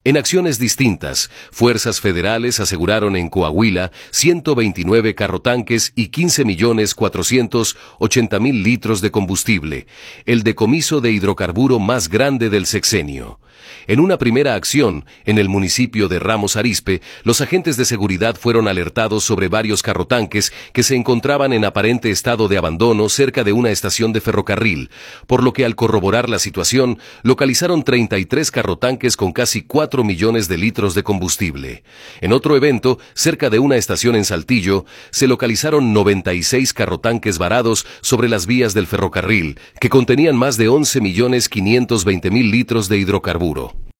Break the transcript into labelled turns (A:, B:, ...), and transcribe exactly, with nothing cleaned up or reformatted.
A: En acciones distintas, fuerzas federales aseguraron en Coahuila ciento veintinueve carrotanques y quince millones cuatrocientos ochenta mil litros de combustible, el decomiso de hidrocarburo más grande del sexenio. En una primera acción, en el municipio de Ramos Arizpe, los agentes de seguridad fueron alertados sobre varios carrotanques que se encontraban en aparente estado de abandono cerca de una estación de ferrocarril, por lo que al corroborar la situación, localizaron treinta y tres carrotanques con casi cuatro millones de litros de combustible. En otro evento, cerca de una estación en Saltillo, se localizaron noventa y seis carrotanques varados sobre las vías del ferrocarril, que contenían más de once millones quinientos veinte mil litros de hidrocarburo.